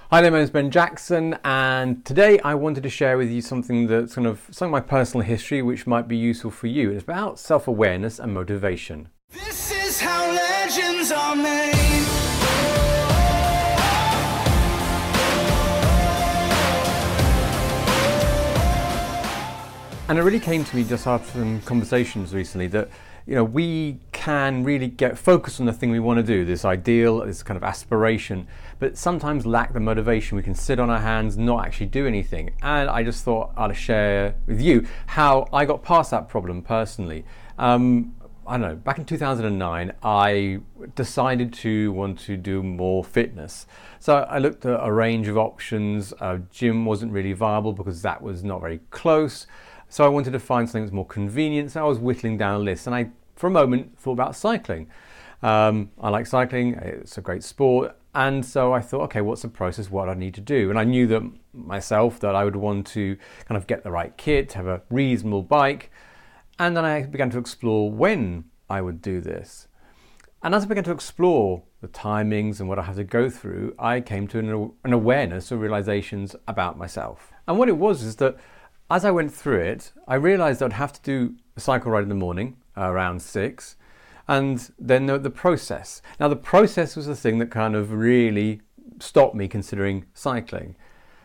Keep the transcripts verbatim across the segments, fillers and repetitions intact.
Hi there, my name is Ben Jackson, and today I wanted to share with you something that's kind of some of my personal history which might be useful for you. It's about self-awareness and motivation. This is how legends are made. And it really came to me just after some conversations recently that, you know, we can really get focused on the thing we want to do, this ideal, this kind of aspiration, but sometimes lack the motivation. We can sit on our hands, not actually do anything. And I just thought I'd share with you how I got past that problem personally. Um, I don't know, back in two thousand nine, I decided to want to do more fitness. So I looked at a range of options. Uh, gym wasn't really viable because that was not very close. So I wanted to find something that was more convenient. So I was whittling down a list, and I, for a moment, thought about cycling. Um, I like cycling, it's a great sport. And so I thought, okay, what's the process? What do I need to do? And I knew that myself, that I would want to kind of get the right kit, have a reasonable bike. And then I began to explore when I would do this. And as I began to explore the timings and what I have to go through, I came to an, an awareness or realizations about myself. And what it was is that as I went through it, I realized I'd have to do a cycle ride in the morning uh, around six, and then the, the process. Now the process was the thing that kind of really stopped me considering cycling.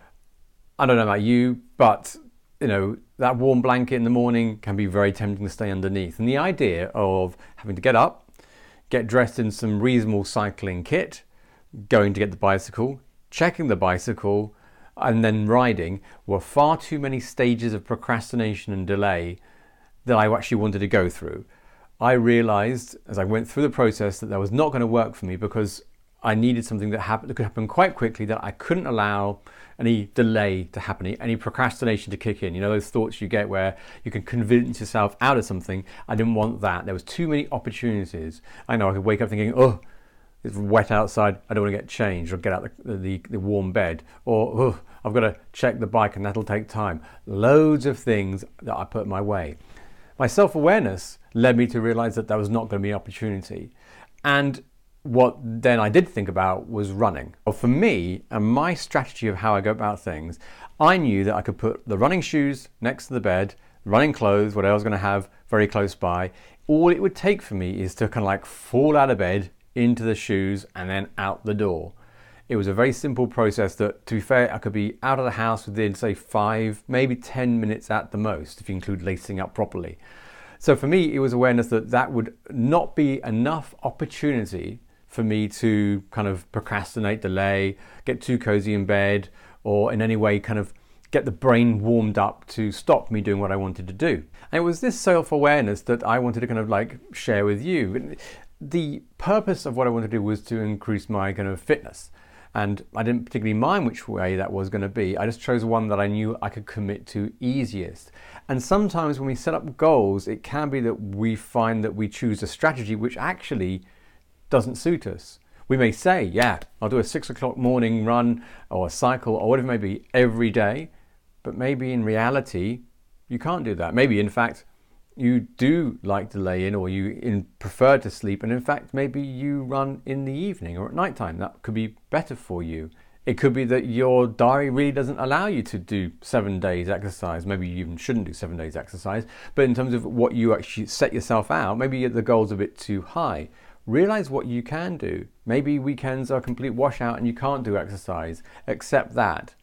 I don't know about you, but you know, that warm blanket in the morning can be very tempting to stay underneath. And the idea of having to get up, get dressed in some reasonable cycling kit, going to get the bicycle, checking the bicycle, and then riding were far too many stages of procrastination and delay that I actually wanted to go through. I realized as I went through the process that that was not going to work for me because I needed something that, happened, that could happen quite quickly, that I couldn't allow any delay to happen, any procrastination to kick in. You know, those thoughts you get where you can convince yourself out of something. I didn't want that. There was too many opportunities. I know I could wake up thinking, oh, it's wet outside, I don't want to get changed or get out the, the, the warm bed, or oh, I've got to check the bike and that'll take time. Loads of things that I put my way. My self-awareness led me to realize that that was not going to be an opportunity. And what then I did think about was running. Well, for me and my strategy of how I go about things, I knew that I could put the running shoes next to the bed, running clothes, whatever I was going to have very close by. All it would take for me is to kind of like fall out of bed, into the shoes, and then out the door. It was a very simple process that, to be fair, I could be out of the house within, say, five, maybe ten minutes at the most, if you include lacing up properly. So for me, it was awareness that that would not be enough opportunity for me to kind of procrastinate, delay, get too cozy in bed, or in any way kind of get the brain warmed up to stop me doing what I wanted to do. And it was this self-awareness that I wanted to kind of like share with you. The purpose of what I wanted to do was to increase my kind of fitness. And I didn't particularly mind which way that was going to be. I just chose one that I knew I could commit to easiest. And sometimes when we set up goals, it can be that we find that we choose a strategy which actually doesn't suit us. We may say, yeah, I'll do a six o'clock morning run or a cycle or whatever it may be every day. But maybe in reality, you can't do that. Maybe in fact, you do like to lay in, or you in prefer to sleep, and in fact maybe you run in the evening or at night time. That could be better for you. It could be that your diary really doesn't allow you to do seven days exercise. Maybe you even shouldn't do seven days exercise, but in terms of what you actually set yourself out, maybe the goal's a bit too high. Realize what you can do. Maybe weekends are a complete washout and you can't do exercise. Accept that.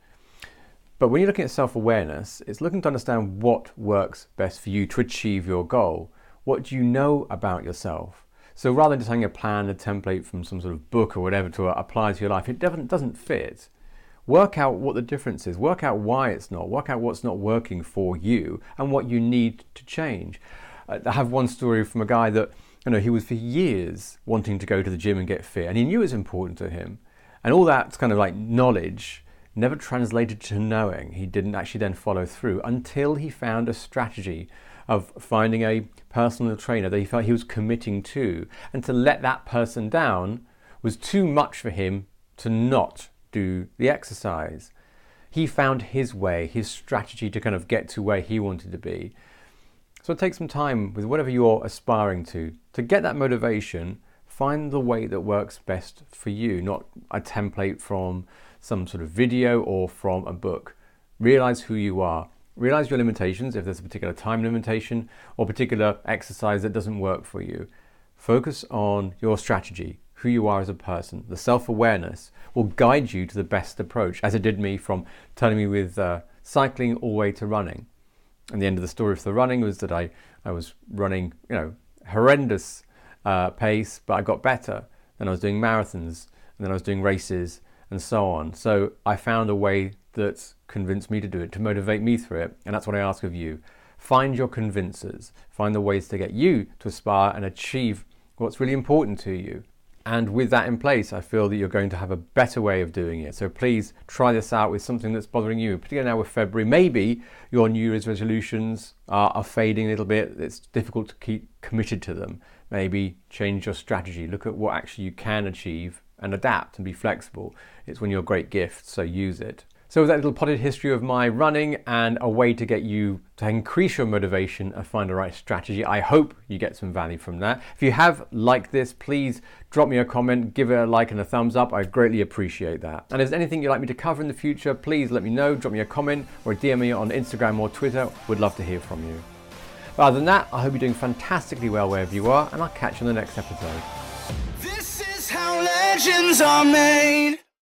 But when you're looking at self-awareness, it's looking to understand what works best for you to achieve your goal. What do you know about yourself? So rather than just having a plan, a template from some sort of book or whatever to apply to your life, it doesn't, doesn't fit. Work out what the difference is. Work out why it's not. Work out what's not working for you and what you need to change. I have one story from a guy that, you know, he was for years wanting to go to the gym and get fit, and he knew it was important to him. And all that kind of like knowledge never translated to knowing. He didn't actually then follow through until he found a strategy of finding a personal trainer that he felt he was committing to, and to let that person down was too much for him to not do the exercise. He found his way, his strategy to kind of get to where he wanted to be. So take some time with whatever you're aspiring to, to get that motivation. Find the way that works best for you, not a template from some sort of video or from a book. Realize who you are. Realize your limitations, if there's a particular time limitation or particular exercise that doesn't work for you. Focus on your strategy, who you are as a person. The self-awareness will guide you to the best approach, as it did me from turning me with uh, cycling all the way to running. And the end of the story for the running was that I, I was running, you know, horrendous uh, pace, but I got better. Then I was doing marathons, and then I was doing races, and so on. So I found a way that convinced me to do it, to motivate me through it. And that's what I ask of you. Find your convincers. Find the ways to get you to aspire and achieve what's really important to you. And with that in place, I feel that you're going to have a better way of doing it. So please try this out with something that's bothering you, particularly now with February. Maybe your New Year's resolutions are, are fading a little bit. It's difficult to keep committed to them. Maybe change your strategy. Look at what actually you can achieve and adapt and be flexible. It's one of your great gifts, so use it. So with that little potted history of my running and a way to get you to increase your motivation and find the right strategy, I hope you get some value from that. If you have liked this, please drop me a comment, give it a like and a thumbs up. I greatly appreciate that. And if there's anything you'd like me to cover in the future, please let me know. Drop me a comment or D M me on Instagram or Twitter. Would love to hear from you. But other than that, I hope you're doing fantastically well wherever you are, and I'll catch you on the next episode. This is how legends are made.